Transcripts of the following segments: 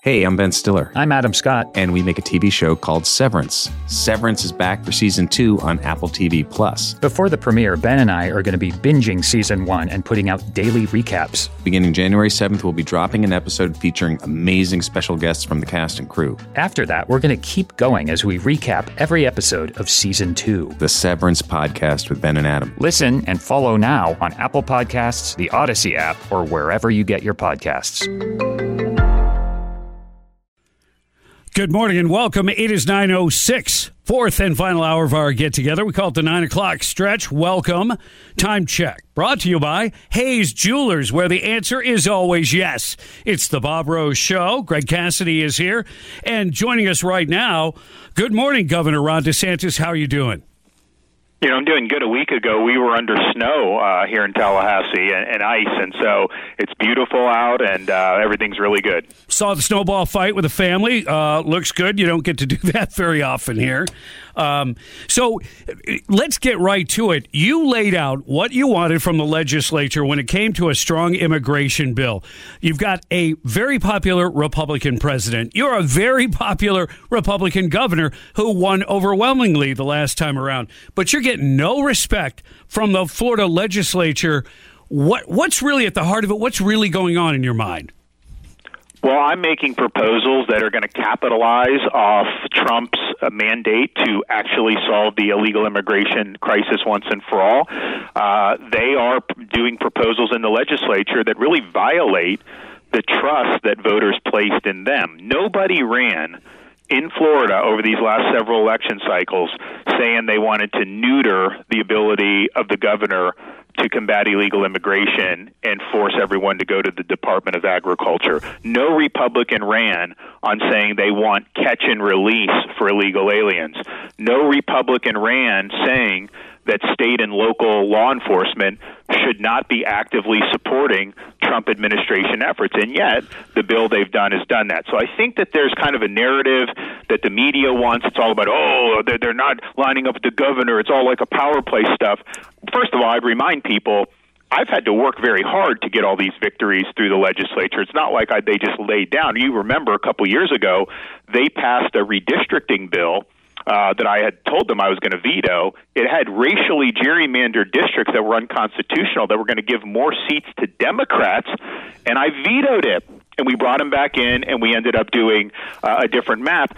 Hey, I'm Ben Stiller. I'm Adam Scott. And we make a TV show called Severance. Severance is back for Season 2 on Apple TV+. Before the premiere, Ben and I are going to be binging Season 1 and putting out daily recaps. Beginning January 7th, we'll be dropping an episode featuring amazing special guests from the cast and crew. After that, we're going to keep going as we recap every episode of Season 2. The Severance Podcast with Ben and Adam. Listen and follow now on Apple Podcasts, the Odyssey app, or wherever you get your podcasts. Good morning and welcome. It is 9:06, fourth and final hour of our get-together. We call it the 9 o'clock stretch. Welcome. Time check. Brought to you by Hayes Jewelers, where the answer is always yes. It's the Bob Rose Show. Greg Cassidy is here. And joining us right now, good morning, Governor Ron DeSantis. How are you doing? You know, I'm doing good. A week ago, we were under snow here in Tallahassee and ice, and so it's beautiful out, and everything's really good. Saw the snowball fight with the family. Looks good. You don't get to do that very often here. So let's get right to it. You laid out what you wanted from the legislature when it came to a strong immigration bill. You've got a very popular Republican president. You're a very popular Republican governor who won overwhelmingly the last time around, but you're getting no respect from the Florida legislature. What's really at the heart of it? What's really going on in your mind? Well, I'm making proposals that are going to capitalize off Trump's mandate to actually solve the illegal immigration crisis once and for all. They are doing proposals in the legislature that really violate the trust that voters placed in them. Nobody ran in Florida over these last several election cycles saying they wanted to neuter the ability of the governor to combat illegal immigration and force everyone to go to the Department of Agriculture. No Republican ran on saying they want catch and release for illegal aliens. No Republican ran saying that state and local law enforcement should not be actively supporting Trump administration efforts. And yet, the bill they've done has done that. So I think that there's kind of a narrative that the media wants. It's all about, they're not lining up with the governor. It's all like a power play stuff. First of all, I'd remind people, I've had to work very hard to get all these victories through the legislature. It's not like they just laid down. You remember a couple years ago, they passed a redistricting bill that I had told them I was going to veto. It had racially gerrymandered districts that were unconstitutional, that were going to give more seats to Democrats, and I vetoed it. And we brought them back in, and we ended up doing a different map.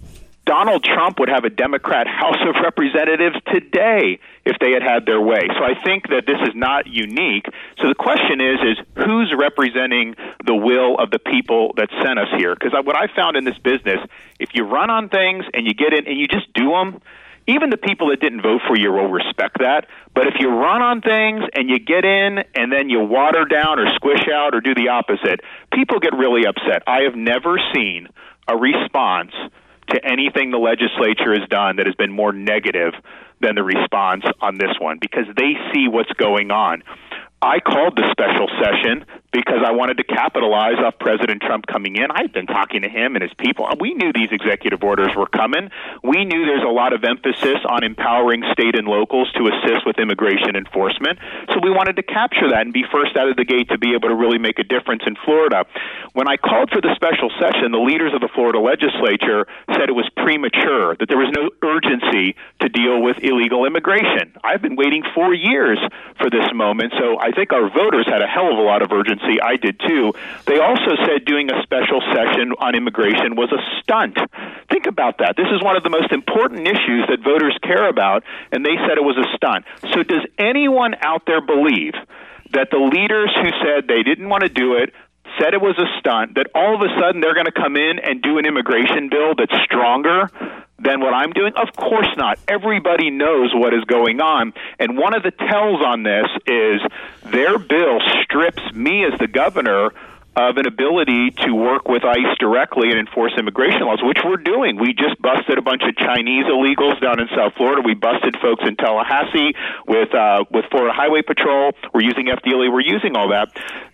Donald Trump would have a Democrat House of Representatives today if they had their way. So I think that this is not unique. So the question is who's representing the will of the people that sent us here? Because what I found in this business, if you run on things and you get in and you just do them, even the people that didn't vote for you will respect that. But if you run on things and you get in and then you water down or squish out or do the opposite, people get really upset. I have never seen a response to anything the legislature has done that has been more negative than the response on this one, because they see what's going on. I called the special session because I wanted to capitalize off President Trump coming in. I've been talking to him and his people. We knew these executive orders were coming. We knew there's a lot of emphasis on empowering state and locals to assist with immigration enforcement. So we wanted to capture that and be first out of the gate to be able to really make a difference in Florida. When I called for the special session, the leaders of the Florida legislature said it was premature, that there was no urgency to deal with illegal immigration. I've been waiting 4 years for this moment, so I think our voters had a hell of a lot of urgency. I did too. They also said doing a special session on immigration was a stunt. Think about that. This is one of the most important issues that voters care about, and they said it was a stunt. So does anyone out there believe that the leaders who said they didn't want to do it, said it was a stunt, that all of a sudden they're going to come in and do an immigration bill that's stronger than what I'm doing? Of course not. Everybody knows what is going on. And one of the tells on this is their bill strips me as the governor of an ability to work with ICE directly and enforce immigration laws, which we're doing. We just busted a bunch of Chinese illegals down in South Florida. We busted folks in Tallahassee with Florida Highway Patrol. We're using FDLE. We're using all that.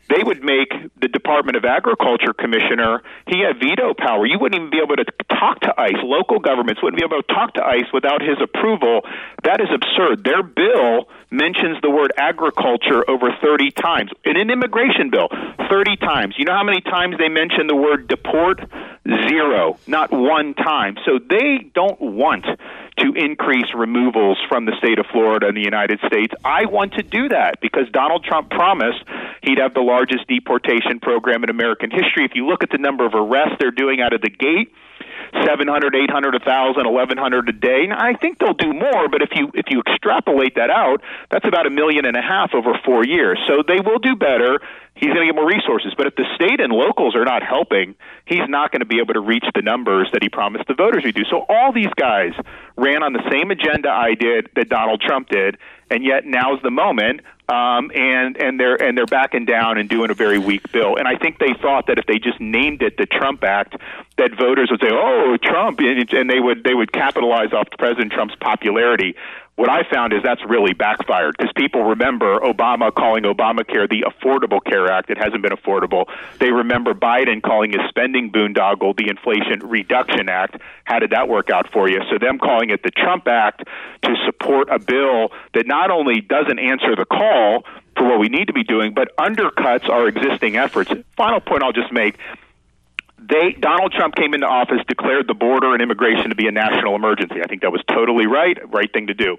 they would make the Department of Agriculture commissioner, he had veto power. You wouldn't even be able to talk to ICE. Local governments wouldn't be able to talk to ICE without his approval. That is absurd. Their bill mentions the word agriculture over 30 times. In an immigration bill, 30 times. You know how many times they mention the word deport? 0. Not one time. So they don't want to increase removals from the state of Florida and the United States. I want to do that because Donald Trump promised he'd have the largest deportation program in American history. If you look at the number of arrests they're doing out of the gate, 700, 800, 1,000, 1,100 a day. Now, I think they'll do more, but if you extrapolate that out, that's about 1.5 million over 4 years. So they will do better. He's going to get more resources. But if the state and locals are not helping, he's not going to be able to reach the numbers that he promised the voters he'd do. So all these guys ran on the same agenda I did that Donald Trump did, and yet now's the moment, and they're backing down and doing a very weak bill. And I think they thought that if they just named it the Trump Act, that voters would say, "Oh, Trump," and they would capitalize off President Trump's popularity. What I found is that's really backfired because people remember Obama calling Obamacare the Affordable Care Act. It hasn't been affordable. They remember Biden calling his spending boondoggle the Inflation Reduction Act. How did that work out for you? So them calling it the Trump Act to support a bill that not only doesn't answer the call for what we need to be doing, but undercuts our existing efforts. Final point I'll just make. Donald Trump came into office, declared the border and immigration to be a national emergency. I think that was totally right thing to do.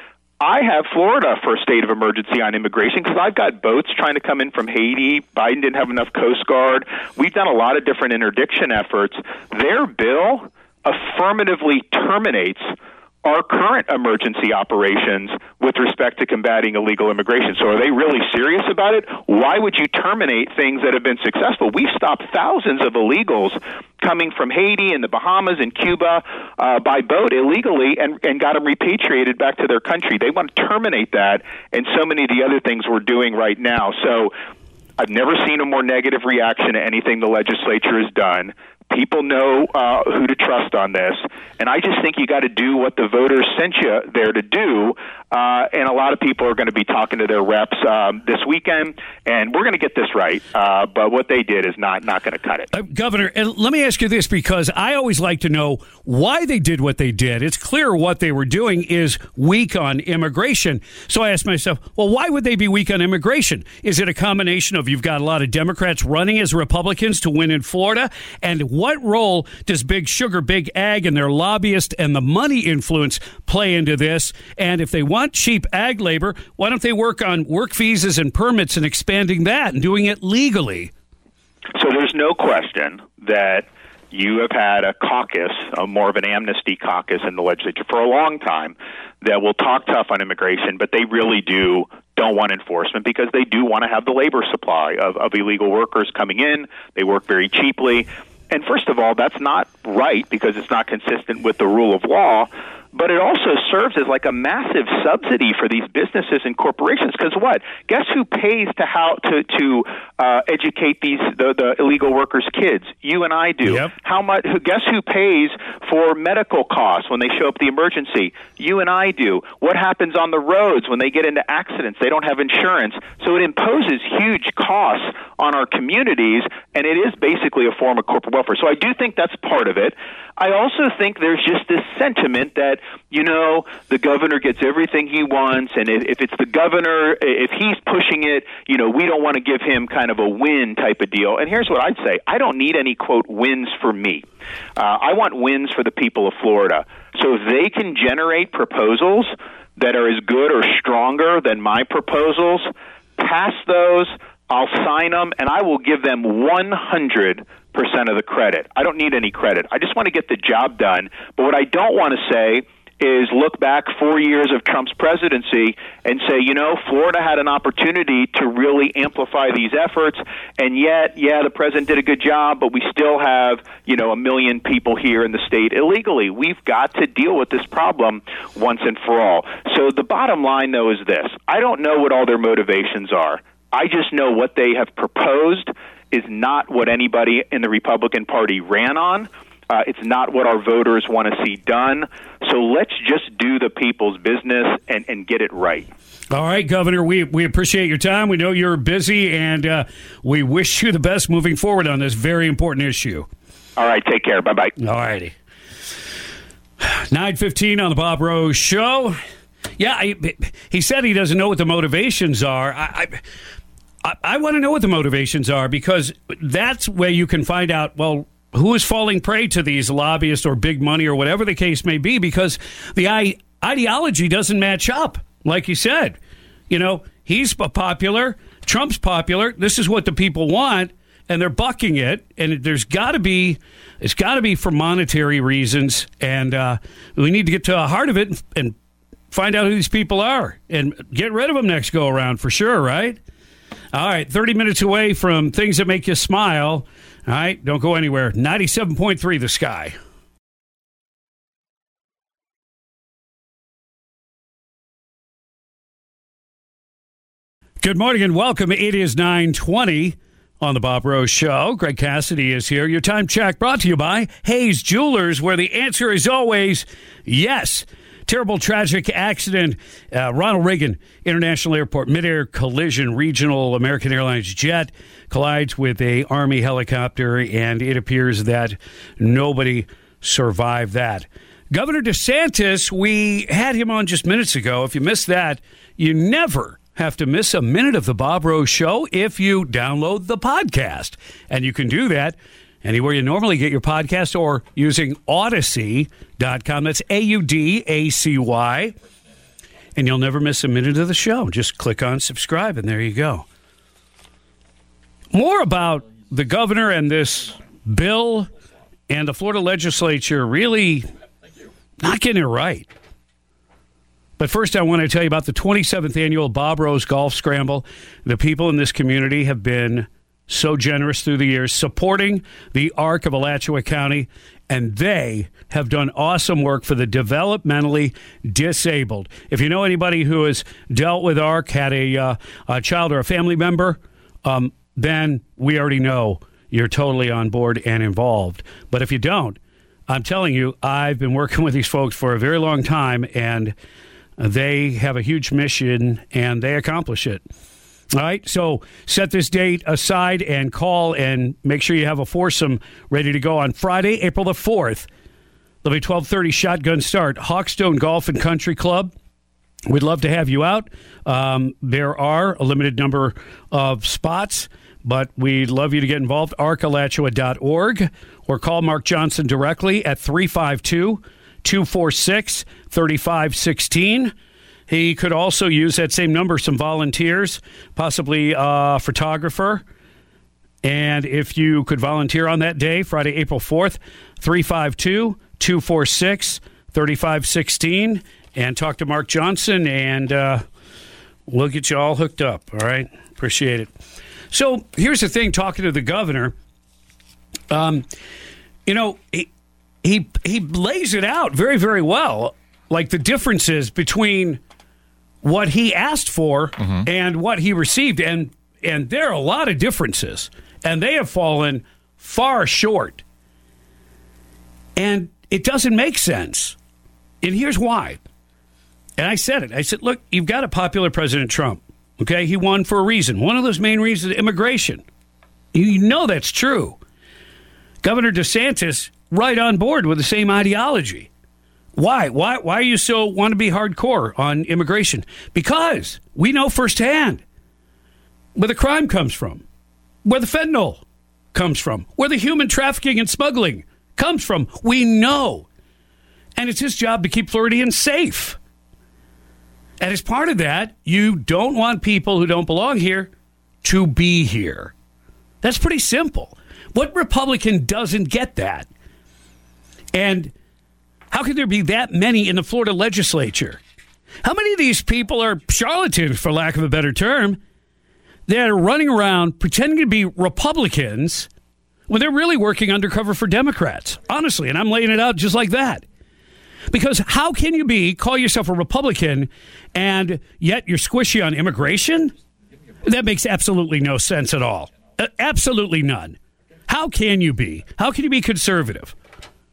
I have Florida for a state of emergency on immigration because I've got boats trying to come in from Haiti. Biden didn't have enough Coast Guard. We've done a lot of different interdiction efforts. Their bill affirmatively terminates our current emergency operations with respect to combating illegal immigration. So are they really serious about it? Why would you terminate things that have been successful? We've stopped thousands of illegals coming from Haiti and the Bahamas and Cuba by boat illegally and got them repatriated back to their country. They want to terminate that and so many of the other things we're doing right now. So I've never seen a more negative reaction to anything the legislature has done. People know who to trust on this, and I just think you got to do what the voters sent you there to do, and a lot of people are going to be talking to their reps this weekend, and we're going to get this right, but what they did is not going to cut it. Governor, and let me ask you this, because I always like to know why they did what they did. It's clear what they were doing is weak on immigration, so I asked myself, well, why would they be weak on immigration? Is it a combination of you've got a lot of Democrats running as Republicans to win in Florida, and what role does Big Sugar, Big Ag, and their lobbyist and the money influence play into this? And if they want cheap ag labor, why don't they work on work visas and permits and expanding that and doing it legally? So there's no question that you have had a caucus, more of an amnesty caucus in the legislature for a long time that will talk tough on immigration, but they really don't want enforcement because they do want to have the labor supply of illegal workers coming in. They work very cheaply. And first of all, that's not right because it's not consistent with the rule of law, but it also serves as like a massive subsidy for these businesses and corporations. Because what? Guess who pays to educate the illegal workers' kids? You and I do. Yep. How much? Guess who pays for medical costs when they show up at the emergency? You and I do. What happens on the roads when they get into accidents? They don't have insurance, so it imposes huge costs on our communities, and it is basically a form of corporate welfare. So I do think that's part of it. I also think there's just this sentiment that, the governor gets everything he wants, and if it's the governor, if he's pushing it, we don't want to give him kind of a win type of deal. And here's what I'd say. I don't need any, quote, wins for me. I want wins for the people of Florida. So if they can generate proposals that are as good or stronger than my proposals, pass those, I'll sign them, and I will give them 100% of the credit. I don't need any credit. I just want to get the job done. But what I don't want to say is look back 4 years of Trump's presidency and say, Florida had an opportunity to really amplify these efforts, and yet, the president did a good job, but we still have, 1 million people here in the state illegally. We've got to deal with this problem once and for all. So the bottom line, though, is this. I don't know what all their motivations are. I just know what they have proposed is not what anybody in the Republican Party ran on. It's not what our voters want to see done. So let's just do the people's business and get it right. All right, Governor, we appreciate your time. We know you're busy, and we wish you the best moving forward on this very important issue. All right, take care. Bye-bye. All righty. 9:15 on the Bob Rose Show. Yeah, he said he doesn't know what the motivations are. I want to know what the motivations are, because that's where you can find out, well, who is falling prey to these lobbyists or big money or whatever the case may be, because the ideology doesn't match up. Like you said, he's popular, Trump's popular. This is what the people want, and they're bucking it. And it's got to be for monetary reasons. And we need to get to the heart of it and find out who these people are and get rid of them next go around for sure, right? All right, 30 minutes away from things that make you smile. All right, don't go anywhere. 97.3 The Sky. Good morning and welcome. It is 9:20 on the Bob Rose Show. Greg Cassidy is here. Your time check brought to you by Hayes Jewelers, where the answer is always yes. Terrible tragic accident. Ronald Reagan International Airport, midair collision. Regional American Airlines jet collides with a Army helicopter, and it appears that nobody survived that. Governor DeSantis, we had him on just minutes ago. If you missed that, you never have to miss a minute of the Bob Rose Show if you download the podcast. And you can do that anywhere you normally get your podcast or using Odyssey.com. That's AUDACY. And you'll never miss a minute of the show. Just click on subscribe, and there you go. More about the governor and this bill and the Florida legislature really not getting it right. But first, I want to tell you about the 27th annual Bob Rose Golf Scramble. The people in this community have been so generous through the years supporting the ARC of Alachua County, and they have done awesome work for the developmentally disabled. If you know anybody who has dealt with ARC, had a child or a family member, then we already know you're totally on board and involved. But if you don't, I'm telling you, I've been working with these folks for a very long time, and they have a huge mission, and they accomplish it. All right, so set this date aside and call and make sure you have a foursome ready to go on Friday, April the 4th. There'll be 12:30 shotgun start, Hawkstone Golf and Country Club. We'd love to have you out. There are a limited number of spots, but we'd love you to get involved. arcalachua.org, or call Mark Johnson directly at 352-246-3516. He could also use that same number, some volunteers, possibly a photographer. And if you could volunteer on that day, Friday, April 4th, 352-246-3516, and talk to Mark Johnson, and we'll get you all hooked up, all right? Appreciate it. So here's the thing, talking to the governor, he lays it out very, very well, like the differences between what he asked for and what he received. And there are a lot of differences, and they have fallen far short. And it doesn't make sense. And here's why. And I said it. I said, look, you've got a popular President Trump. Okay, he won for a reason. One of those main reasons is immigration. You know that's true. Governor DeSantis, right on board with the same ideology. Why? Why you so want to be hardcore on immigration? Because we know firsthand where the crime comes from, where the fentanyl comes from, where the human trafficking and smuggling comes from. We know. And it's his job to keep Floridians safe. And as part of that, you don't want people who don't belong here to be here. That's pretty simple. What Republican doesn't get that? And how can there be that many in the Florida legislature? How many of these people are charlatans, for lack of a better term, that are running around pretending to be Republicans when they're really working undercover for Democrats? Honestly, and I'm laying it out just like that. Because how can you call yourself a Republican and yet you're squishy on immigration? That makes absolutely no sense at all. Absolutely none. How can you be? How can you be conservative?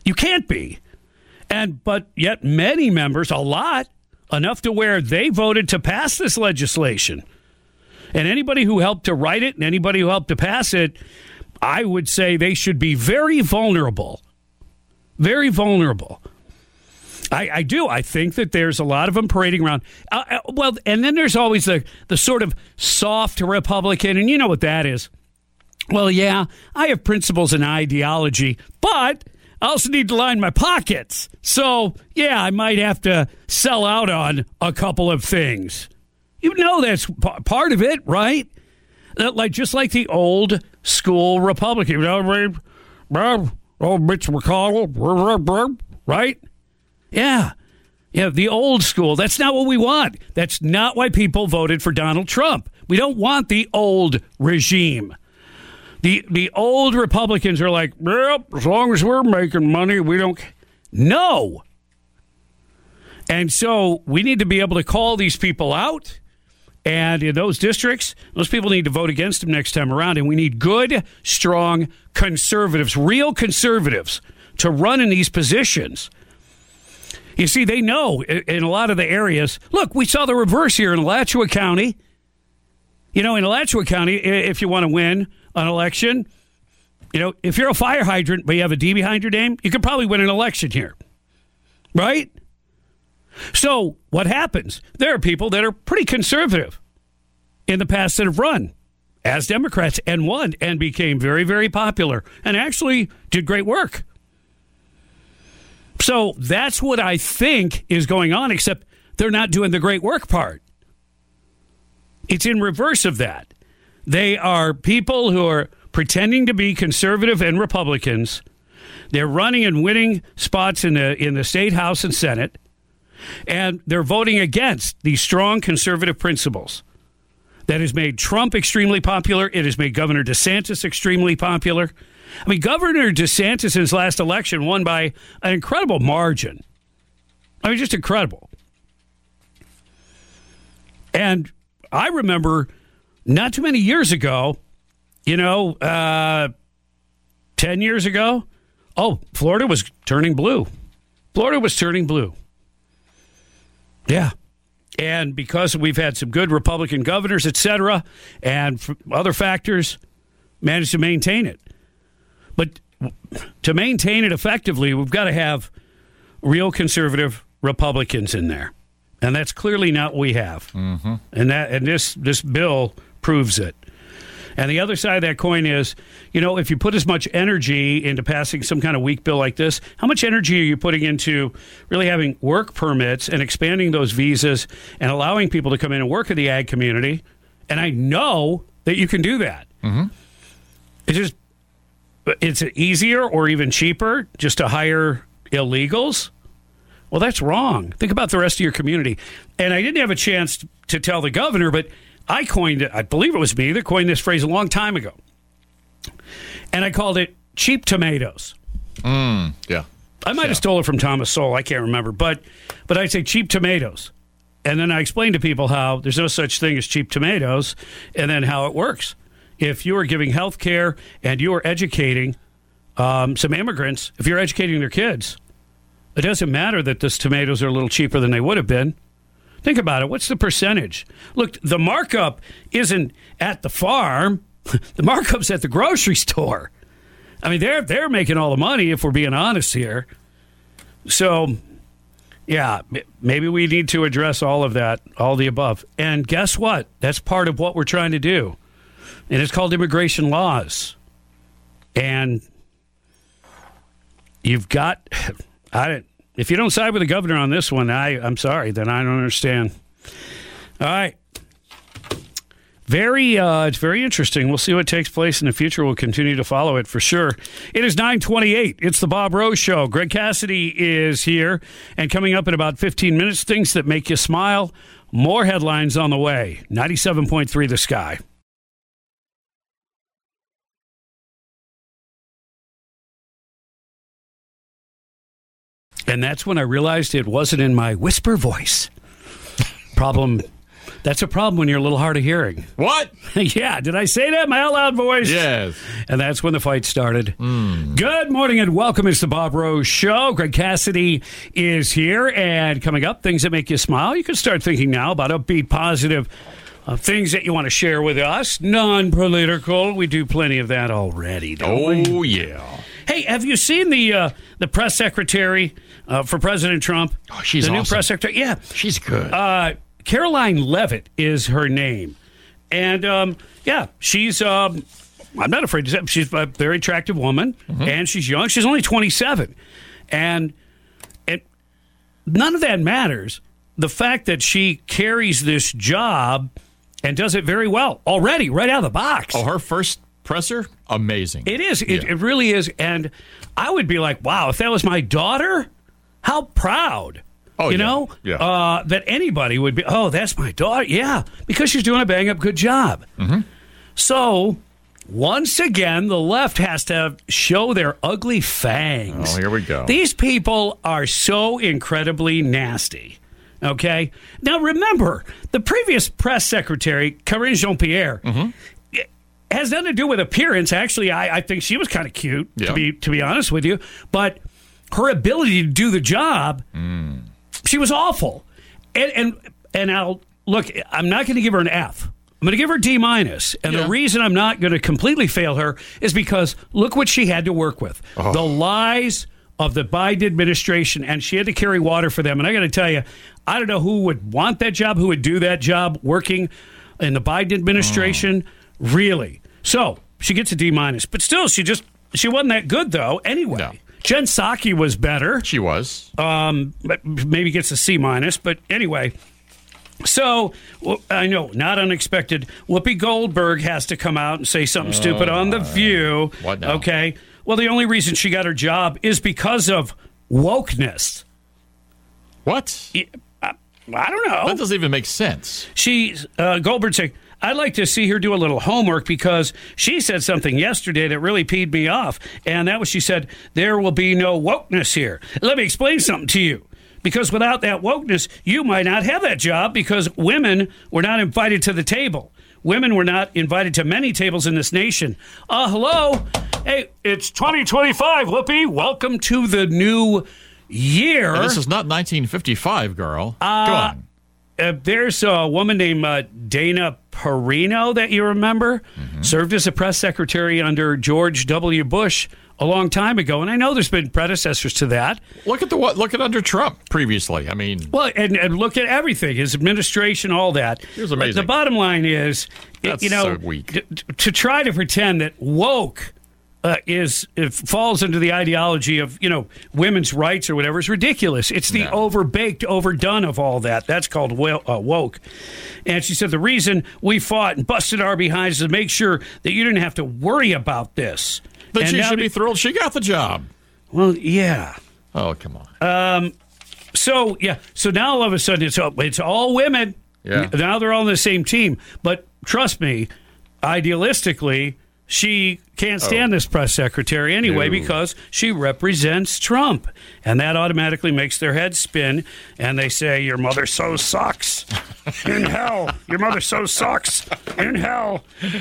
You can't be. But yet many members, a lot, enough to where they voted to pass this legislation. And anybody who helped to write it and anybody who helped to pass it, I would say they should be very vulnerable. Very vulnerable. I do. I think that there's a lot of them parading around. And then there's always the sort of soft Republican, and you know what that is. Well, yeah, I have principles and ideology, but I also need to line my pockets. So, yeah, I might have to sell out on a couple of things. You know that's part of it, right? Just like the old school Republican. Oh, Mitch McConnell, right? Yeah, the old school. That's not what we want. That's not why people voted for Donald Trump. We don't want the old regime. The old Republicans are like, well, as long as we're making money, we don't. No. And so we need to be able to call these people out. And in those districts, those people need to vote against them next time around. And we need good, strong conservatives, real conservatives, to run in these positions. You see, they know in a lot of the areas. Look, we saw the reverse here in Alachua County. You know, in Alachua County, if you want to win an election, you know, if you're a fire hydrant but you have a D behind your name, you could probably win an election here. Right? So what happens? There are people that are pretty conservative in the past that have run as Democrats and won and became very, very popular and actually did great work. So that's what I think is going on, except they're not doing the great work part. It's in reverse of that. They are people who are pretending to be conservative and Republicans. They're running and winning spots in the state House and Senate. And they're voting against these strong conservative principles. That has made Trump extremely popular. It has made Governor DeSantis extremely popular. I mean, Governor DeSantis in his last election won by an incredible margin. I mean, just incredible. And I remember not too many years ago, 10 years ago, Florida was turning blue. Florida was turning blue. Yeah. And because we've had some good Republican governors, et cetera, and other factors, managed to maintain it. But to maintain it effectively, we've got to have real conservative Republicans in there. And that's clearly not what we have. Mm-hmm. And this bill proves it. And the other side of that coin is, if you put as much energy into passing some kind of weak bill like this, how much energy are you putting into really having work permits and expanding those visas and allowing people to come in and work in the ag community? And I know that you can do that. Mm-hmm. It's easier or even cheaper just to hire illegals. Well, that's wrong. Think about the rest of your community. And I didn't have a chance to tell the governor, but I coined it. I believe it was me that coined this phrase a long time ago. And I called it cheap tomatoes. Yeah. I might have stole it from Thomas Sowell. I can't remember. But I'd say cheap tomatoes. And then I explained to people how there's no such thing as cheap tomatoes and then how it works. If you are giving health care and you are educating some immigrants, if you're educating their kids, it doesn't matter that those tomatoes are a little cheaper than they would have been. Think about it. What's the percentage? Look, the markup isn't at the farm. The markup's at the grocery store. I mean, they're making all the money if we're being honest here. So, yeah, maybe we need to address all of that, all the above. And guess what? That's part of what we're trying to do. And it's called immigration laws. And you've got... If you don't side with the governor on this one, I'm sorry, then I don't understand. All right. It's very interesting. We'll see what takes place in the future. We'll continue to follow it for sure. It is 9:28. It's the Bob Rose Show. Greg Cassidy is here. And coming up in about 15 minutes, things that make you smile. More headlines on the way. 97.3 The Sky. And that's when I realized it wasn't in my whisper voice. Problem That's a problem when you're a little hard of hearing. What? Yeah, did I say that in my out-loud voice? Yes. And that's when the fight started. Good morning and welcome. It's the Bob Rose Show. Greg Cassidy is here. And coming up, things that make you smile. You can start thinking now about upbeat, positive things that you want to share with us. Non-political. We do plenty of that already, don't we? Oh, yeah. Hey, have you seen the press secretary for President Trump? Oh, she's the awesome. New press secretary? Yeah. She's good. Caroline Leavitt is her name. And, she's, I'm not afraid to say, she's a very attractive woman, and she's young. She's only 27. And none of that matters. The fact that she carries this job and does it very well already, right out of the box. Oh, her first presser? Amazing. It is. It really is. And I would be like, wow, if that was my daughter, how proud. Oh, you know, that anybody would be, oh, that's my daughter. Yeah, because she's doing a bang-up good job. So, once again, the left has to show their ugly fangs. Oh, here we go. These people are so incredibly nasty. Okay? Now, remember, the previous press secretary, Karine Jean-Pierre, has nothing to do with appearance. Actually, I think she was kind of cute, to be honest with you. But her ability to do the job... She was awful. And I'll look, I'm not going to give her an F. I'm going to give her D-. And the reason I'm not going to completely fail her is because look what she had to work with. Oh. The lies of the Biden administration, and she had to carry water for them. And I got to tell you, I don't know who would want that job, who would do that job working in the Biden administration. Really. So she gets a D-. But still, she wasn't that good, though, anyway. No. Jen Psaki was better. She was. Maybe gets a C-. But anyway, so I know, not unexpected. Whoopi Goldberg has to come out and say something stupid on The View. What now? Okay. Well, the only reason she got her job is because of wokeness. What? I don't know. That doesn't even make sense. Goldberg saying, I'd like to see her do a little homework because she said something yesterday that really peed me off. And that was, she said, there will be no wokeness here. Let me explain something to you. Because without that wokeness, you might not have that job because women were not invited to the table. Women were not invited to many tables in this nation. Hello? Hey, it's 2025, Whoopi. Welcome to the new year. And this is not 1955, girl. Go on. There's a woman named Dana Perino that you remember, served as a press secretary under George W. Bush a long time ago, and I know there's been predecessors to that. Look at under Trump previously. I mean, well, and look at everything, his administration, all that. It was amazing. The bottom line is, that's so weak. To try to pretend that woke it falls into the ideology of, women's rights or whatever is ridiculous. It's the overbaked, overdone of all that. That's called woke. And she said the reason we fought and busted our behinds is to make sure that you didn't have to worry about this. But she should be thrilled she got the job. Well, yeah. Oh, come on. So now all of a sudden it's all women. Yeah. Now they're all on the same team. But trust me, idealistically, she can't stand this press secretary anyway because she represents Trump. And that automatically makes their head spin. And they say, your mother so sucks in hell. Your mother so sucks in hell.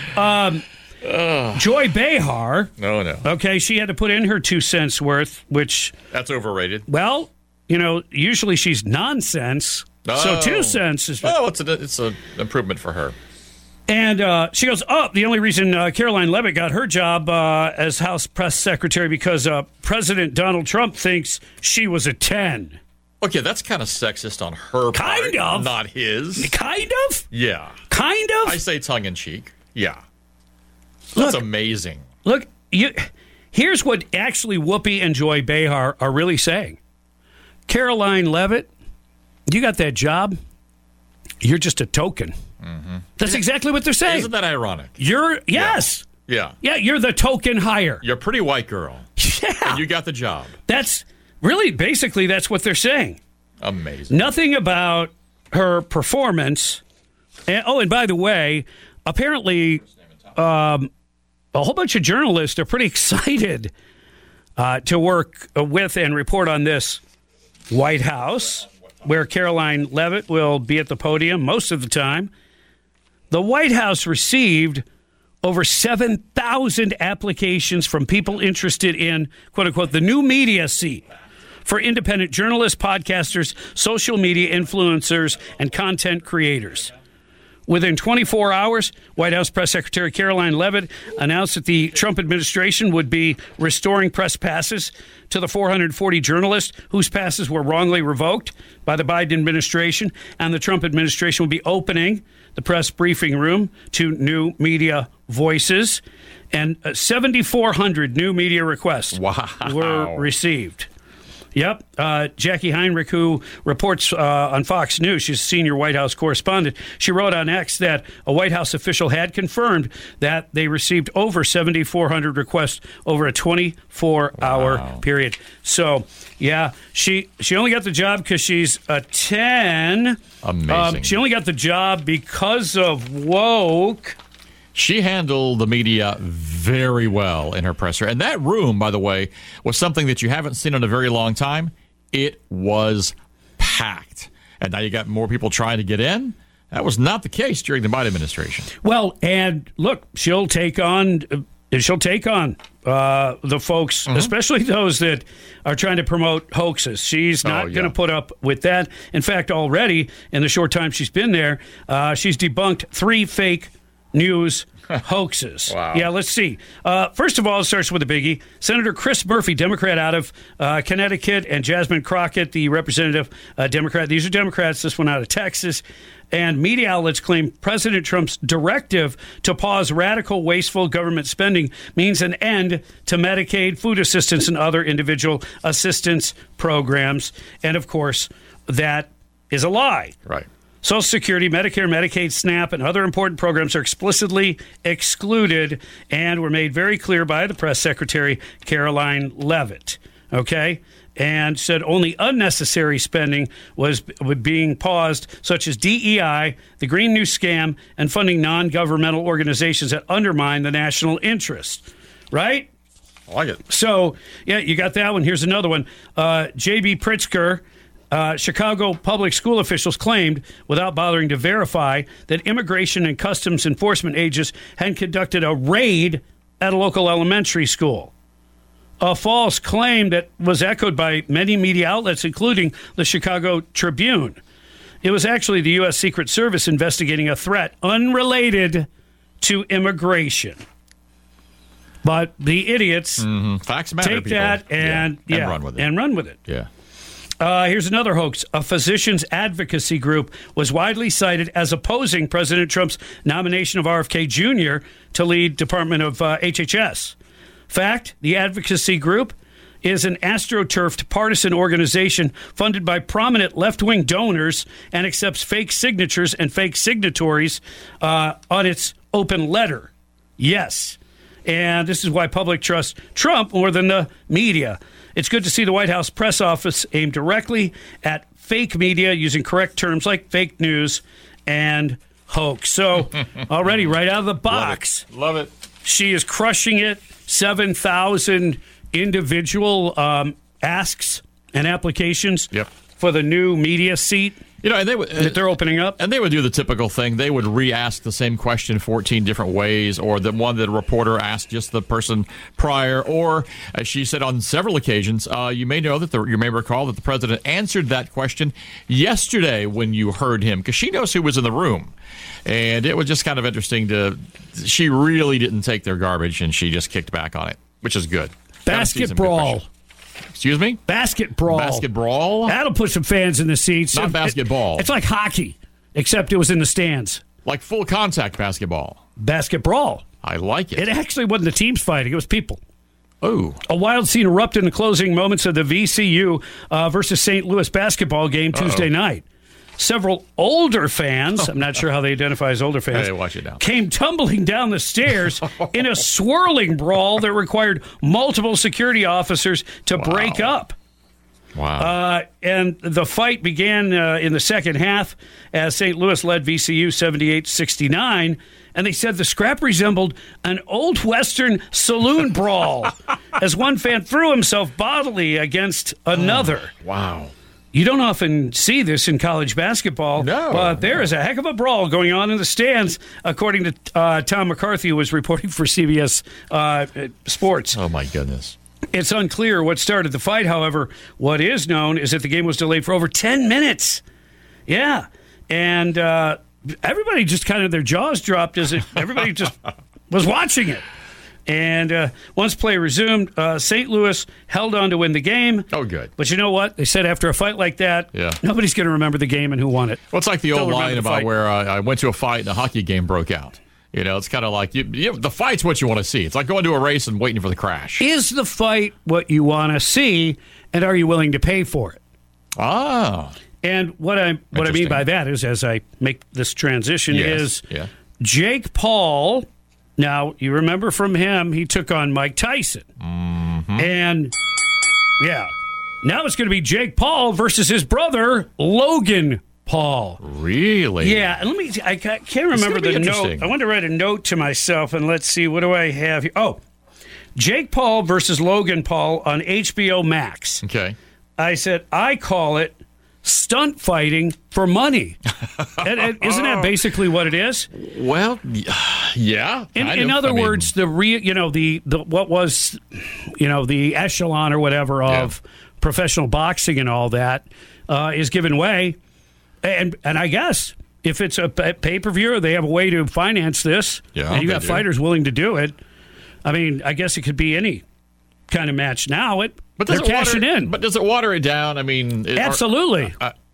Joy Behar. No. Okay, she had to put in her 2 cents worth, which... That's overrated. Well, usually she's nonsense. So 2 cents is... Oh, it's an improvement for her. And she goes, the only reason Caroline Leavitt got her job as House Press Secretary because President Donald Trump thinks she was a 10. Okay, that's kind of sexist on her part. Kind of. Not his. Kind of? Yeah. Kind of? I say tongue-in-cheek. Yeah. That's amazing. Look, here's what actually Whoopi and Joy Behar are really saying. Caroline Leavitt, you got that job. You're just a token. That's exactly what they're saying. Isn't that ironic? Yes. Yeah. Yeah, you're the token hire. You're a pretty white girl. Yeah. And you got the job. That's really, basically, that's what they're saying. Amazing. Nothing about her performance. And by the way, apparently a whole bunch of journalists are pretty excited to work with and report on this White House. where Caroline Leavitt will be at the podium most of the time. The White House received over 7,000 applications from people interested in, quote unquote, the new media seat for independent journalists, podcasters, social media influencers, and content creators. Within 24 hours, White House Press Secretary Caroline Leavitt announced that the Trump administration would be restoring press passes to the 440 journalists whose passes were wrongly revoked by the Biden administration, and the Trump administration will be opening the press briefing room to new media voices, and 7,400 new media requests were received. Yep. Jackie Heinrich, who reports on Fox News, she's a senior White House correspondent. She wrote on X that a White House official had confirmed that they received over 7,400 requests over a 24-hour period. So, yeah, she only got the job because she's a 10. Amazing. She only got the job because of woke. She handled the media very well in her presser. And that room, by the way, was something that you haven't seen in a very long time. It was packed. And now you got more people trying to get in. That was not the case during the Biden administration. Well, and look, she'll take on the folks, especially those that are trying to promote hoaxes. She's not going to put up with that. In fact, already in the short time she's been there, she's debunked 3 fake news hoaxes. Wow. Yeah, let's see. First of all, it starts with a biggie. Senator Chris Murphy, Democrat out of Connecticut, and Jasmine Crockett, the representative Democrat. These are Democrats, this one out of Texas. And media outlets claim President Trump's directive to pause radical, wasteful government spending means an end to Medicaid, food assistance, and other individual assistance programs. And, of course, that is a lie. Right. Social Security, Medicare, Medicaid, SNAP, and other important programs are explicitly excluded and were made very clear by the press secretary, Caroline Leavitt. Okay? And said only unnecessary spending was being paused, such as DEI, the Green New Scam, and funding non-governmental organizations that undermine the national interest. Right? I like it. So, yeah, you got that one. Here's another one. J.B. Pritzker, Chicago public school officials claimed, without bothering to verify, that Immigration and Customs Enforcement agents had conducted a raid at a local elementary school. A false claim that was echoed by many media outlets, including the Chicago Tribune. It was actually the U.S. Secret Service investigating a threat unrelated to immigration. But the idiots Facts matter, take people. that and run with it. And run with it. Yeah. Here's another hoax. A physicians advocacy group was widely cited as opposing President Trump's nomination of RFK Jr. to lead Department of HHS. Fact, the advocacy group is an astroturfed partisan organization funded by prominent left-wing donors and accepts fake signatures and fake signatories on its open letter. Yes. And this is why public trusts Trump more than the media. It's good to see the White House press office aim directly at fake media using correct terms like fake news and hoax. So already right out of the box. Love it. She is crushing it. 7,000 individual asks and applications for the new media seat. You know, and that they're opening up. And they would do the typical thing. They would re-ask the same question 14 different ways, or the one that a reporter asked just the person prior. Or, as she said on several occasions, you may know that you may recall that the president answered that question yesterday when you heard him, because she knows who was in the room. And it was just kind of interesting she really didn't take their garbage, and she just kicked back on it, which is good. Basket brawl. Excuse me? Basket brawl. Basket brawl? That'll put some fans in the seats. Not basketball. It's like hockey, except it was in the stands. Like full contact basketball. Basket brawl. I like it. It actually wasn't the teams fighting. It was people. Oh. A wild scene erupted in the closing moments of the VCU versus St. Louis basketball game Tuesday night. Several older fans, I'm not sure how they identify as older fans, hey, watch it now, came tumbling down the stairs in a swirling brawl that required multiple security officers to break up. Wow. And the fight began in the second half as St. Louis led VCU 78-69. And they said the scrap resembled an old Western saloon brawl as one fan threw himself bodily against another. Wow. You don't often see this in college basketball, but there is a heck of a brawl going on in the stands, according to Tom McCarthy, who was reporting for CBS Sports. Oh, my goodness. It's unclear what started the fight. However, what is known is that the game was delayed for over 10 minutes. Yeah. And everybody just kind of, their jaws dropped as everybody just was watching it. And once play resumed, St. Louis held on to win the game. Oh, good. But you know what? They said after a fight like that, nobody's going to remember the game and who won it. Well, it's like the old line about where I went to a fight and a hockey game broke out. You know, it's kind of like the fight's what you want to see. It's like going to a race and waiting for the crash. Is the fight what you want to see, and are you willing to pay for it? Ah. And what I mean by that is, as I make this transition, is Jake Paul. Now, you remember from him, he took on Mike Tyson. Mm-hmm. And, now it's going to be Jake Paul versus his brother, Logan Paul. Really? Yeah, and I can't remember the note. I wanted to write a note to myself, and let's see, what do I have here? Oh, Jake Paul versus Logan Paul on HBO Max. Okay. I said, I call it stunt fighting for money. Isn't that basically what it is? Well, yeah. In other words, the what was, the echelon or whatever of professional boxing and all that is given way. And I guess if it's a pay-per-view, they have a way to finance this. Yeah, and you got fighters willing to do it. I mean, I guess it could be any kind of match now. But they're cashing in. But does it water it down? I mean, absolutely.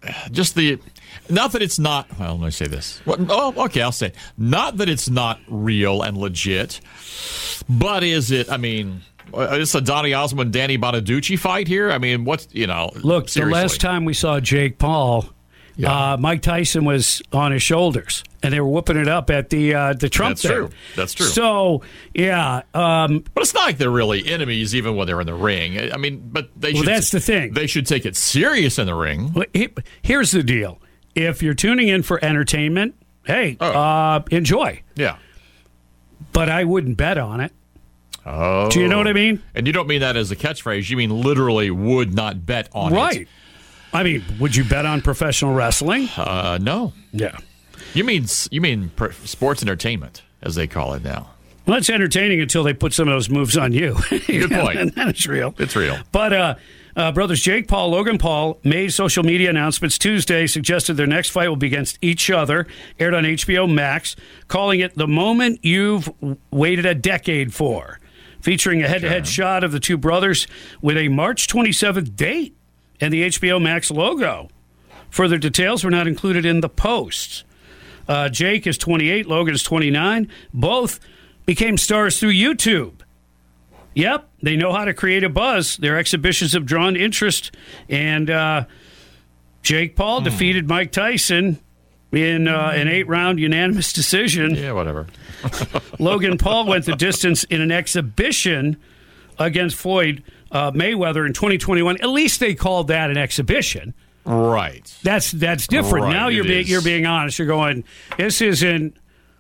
Not that it's not. Well, let me say this. Okay, I'll say it. Not that it's not real and legit, but is it? I mean, it's a Donny Osmond, Danny Bonaducci fight here. I mean, look, seriously. The last time we saw Jake Paul, Mike Tyson was on his shoulders, and they were whooping it up at the Trump thing. That's true. So, but it's not like they're really enemies, even when they're in the ring. I mean, but they should. That's the thing. They should take it serious in the ring. Well, here's the deal: if you're tuning in for entertainment, hey, enjoy. Yeah. But I wouldn't bet on it. Oh. Do you know what I mean? And you don't mean that as a catchphrase. You mean literally would not bet on it. Right. I mean, would you bet on professional wrestling? No. Yeah. You mean sports entertainment, as they call it now. Well, it's entertaining until they put some of those moves on you. Good point. And then it's real. It's real. But brothers Jake Paul, Logan Paul made social media announcements Tuesday, suggested their next fight will be against each other, aired on HBO Max, calling it the moment you've waited a decade for, featuring a head-to-head shot of the two brothers with a March 27th date and the HBO Max logo. Further details were not included in the post. Jake is 28, Logan is 29. Both became stars through YouTube. Yep, they know how to create a buzz. Their exhibitions have drawn interest. And Jake Paul defeated Mike Tyson in an 8-round unanimous decision. Yeah, whatever. Logan Paul went the distance in an exhibition against Floyd Mayweather in 2021. At least they called that an exhibition. Right. That's different. Right, now you're being honest. You're going, this isn't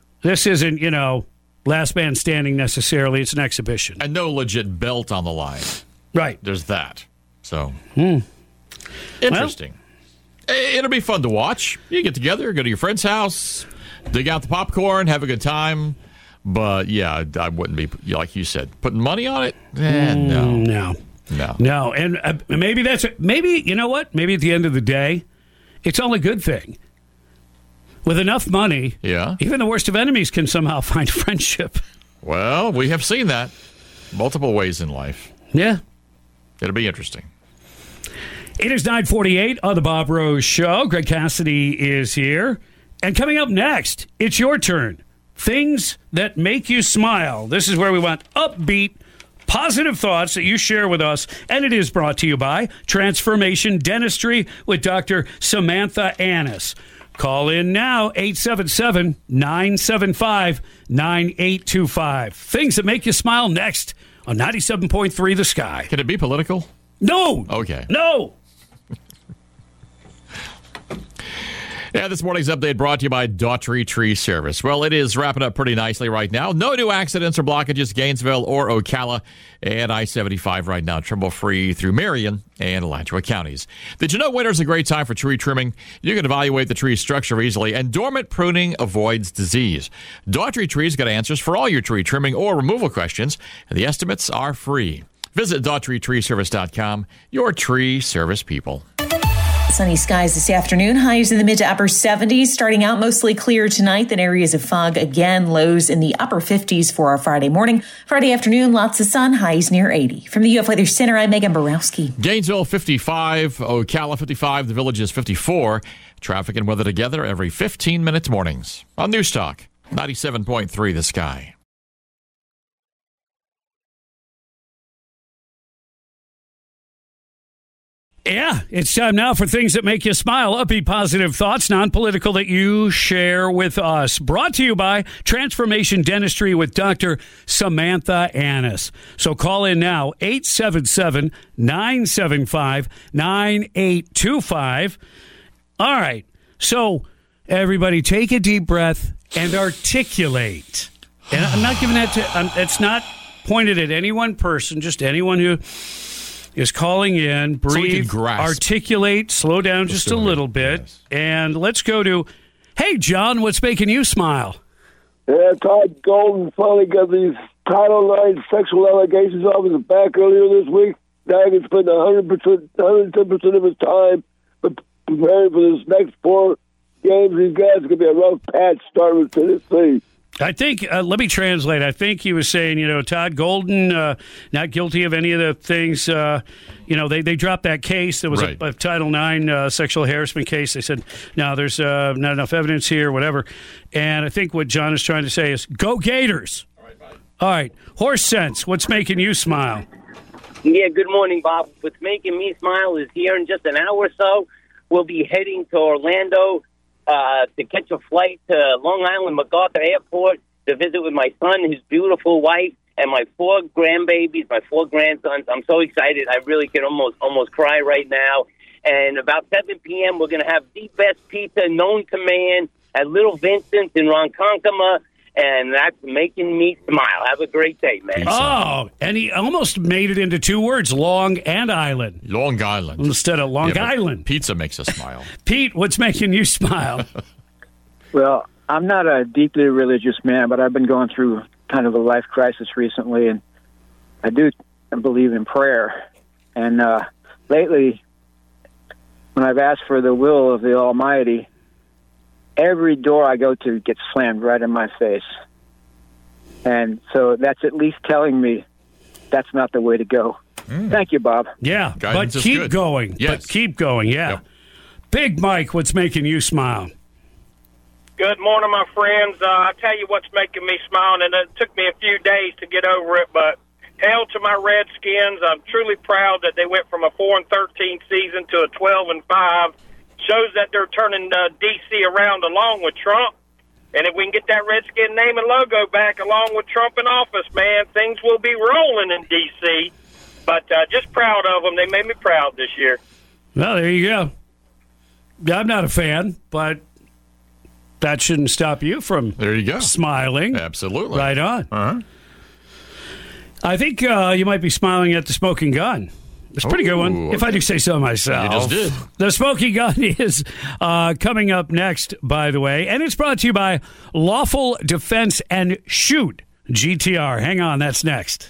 last man standing necessarily. It's an exhibition. And no legit belt on the line. Right. There's that. So interesting. Well, it'll be fun to watch. You get together, go to your friend's house, dig out the popcorn, have a good time. But yeah, I wouldn't be, like you said, putting money on it. No. And maybe you know what? Maybe at the end of the day, it's all a good thing. With enough money, even the worst of enemies can somehow find friendship. Well, we have seen that multiple ways in life. Yeah. It'll be interesting. It is 9:48 on the Bob Rose Show. Greg Cassidy is here. And coming up next, it's your turn. Things that make you smile. This is where we want upbeat, positive thoughts that you share with us. And it is brought to you by Transformation Dentistry with Dr. Samantha Annis. Call in now, 877-975-9825. Things that make you smile next on 97.3 The Sky. Can it be political? No. Okay. No. Yeah, this morning's update brought to you by Daughtry Tree Service. Well, it is wrapping up pretty nicely right now. No new accidents or blockages, Gainesville or Ocala, and I-75 right now, trouble-free through Marion and Alachua counties. Did you know winter's a great time for tree trimming? You can evaluate the tree's structure easily, and dormant pruning avoids disease. Daughtry Trees got answers for all your tree trimming or removal questions, and the estimates are free. Visit DaughtryTreeService.com, your tree service people. Sunny skies this afternoon, highs in the mid to upper 70s. Starting out mostly clear tonight, then areas of fog again, lows in the upper 50s for our Friday morning. Friday afternoon, lots of sun, highs near 80. From the UF Weather Center, I'm Megan Borowski. Gainesville 55, Ocala 55, the Village is 54. Traffic and weather together every 15 minutes mornings. On News Talk 97.3 The Sky. Yeah, it's time now for things that make you smile. Upbeat, positive thoughts, non-political, that you share with us. Brought to you by Transformation Dentistry with Dr. Samantha Annis. So call in now, 877-975-9825. All right, so everybody take a deep breath and articulate. And I'm not giving that to, it's not pointed at any one person, just anyone who is calling in. Breathe, articulate, slow down just a little bit. Yes. And let's go to, hey, John, what's making you smile? Yeah, Todd Golden finally got these Title IX sexual allegations off his back earlier this week. Dagan spent 110% of his time preparing for this next 4 games. These guys are going to be a rough patch starting with Tennessee. I think, let me translate. I think he was saying, Todd Golden, not guilty of any of the things, they dropped that case. There was a Title IX sexual harassment case. They said, no, there's not enough evidence here, whatever. And I think what John is trying to say is, go Gators. All right. Horse Sense, what's making you smile? Yeah, good morning, Bob. What's making me smile is here in just an hour or so, we'll be heading to Orlando to catch a flight to Long Island MacArthur Airport to visit with my son, his beautiful wife, and my 4 grandbabies, my 4 grandsons. I'm so excited. I really can almost cry right now. And about 7 p.m., we're going to have the best pizza known to man at Little Vincent's in Ronkonkoma, and that's making me smile. Have a great day, man. Oh, and he almost made it into 2 words, Long and Island. Long Island. Instead of Long Island. Pizza makes us smile. Pete, what's making you smile? Well, I'm not a deeply religious man, but I've been going through kind of a life crisis recently, and I do believe in prayer. And lately, when I've asked for the will of the Almighty, every door I go to gets slammed right in my face. And so that's at least telling me that's not the way to go. Thank you, Bob. Yeah, Guidance but keep good. going. Yes. But keep going, yeah. Yep. Big Mike, what's making you smile? Good morning, my friends. I tell you what's making me smile, and it took me a few days to get over it, but hail to my Redskins. I'm truly proud that they went from a 4-13 season to a 12-5. Shows that they're turning D.C. around along with Trump. And if we can get that Redskin name and logo back along with Trump in office, man, things will be rolling in D.C. But just proud of them. They made me proud this year. Well, there you go. I'm not a fan, but that shouldn't stop you from smiling. Absolutely. Right on. Uh-huh. I think you might be smiling at the Smoking Gun. It's a pretty good one, if I do say so myself. You just did. The Smoking Gun is coming up next, by the way, and it's brought to you by Lawful Defense and Shoot, GTR. Hang on, that's next.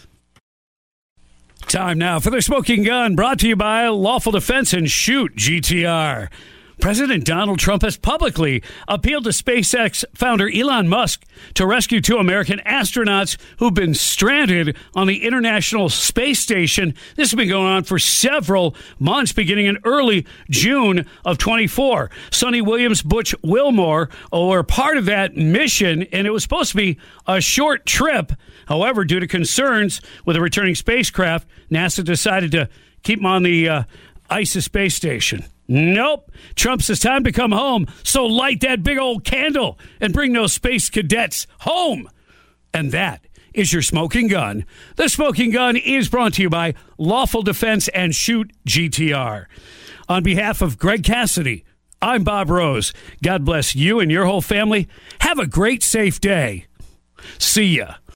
Time now for the Smoking Gun, brought to you by Lawful Defense and Shoot, GTR. President Donald Trump has publicly appealed to SpaceX founder Elon Musk to rescue 2 American astronauts who've been stranded on the International Space Station. This has been going on for several months, beginning in early June of 24. Sonny Williams, Butch Wilmore were part of that mission, and it was supposed to be a short trip. However, due to concerns with a returning spacecraft, NASA decided to keep them on the ISS space station. Nope. Trump says time to come home, so light that big old candle and bring those space cadets home. And that is your Smoking Gun. The Smoking Gun is brought to you by Lawful Defense and Shoot, GTR. On behalf of Greg Cassidy, I'm Bob Rose. God bless you and your whole family. Have a great, safe day. See ya.